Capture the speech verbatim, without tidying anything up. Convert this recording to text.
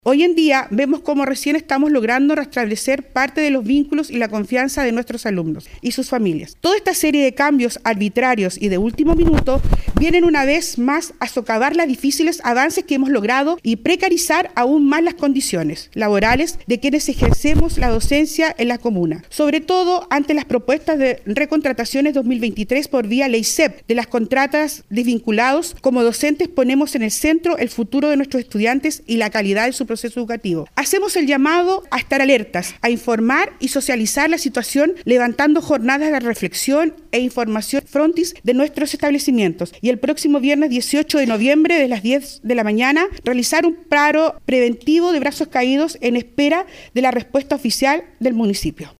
Hoy en día vemos cómo recién estamos logrando restablecer parte de los vínculos y la confianza de nuestros alumnos y sus familias. Toda esta serie de cambios arbitrarios y de último minuto vienen una vez más a socavar los difíciles avances que hemos logrado y precarizar aún más las condiciones laborales de quienes ejercemos la docencia en la comuna, sobre todo ante las propuestas de recontrataciones dos mil veintitrés por vía ley C E P de las contratas desvinculados. Como docentes ponemos en el centro el futuro de nuestros estudiantes y la calidad de su proceso educativo. Hacemos el llamado a estar alertas, a informar y socializar la situación, levantando jornadas de reflexión e información frontis de nuestros establecimientos. Y el próximo viernes dieciocho de noviembre, de las diez de la mañana, realizar un paro preventivo de brazos caídos en espera de la respuesta oficial del municipio.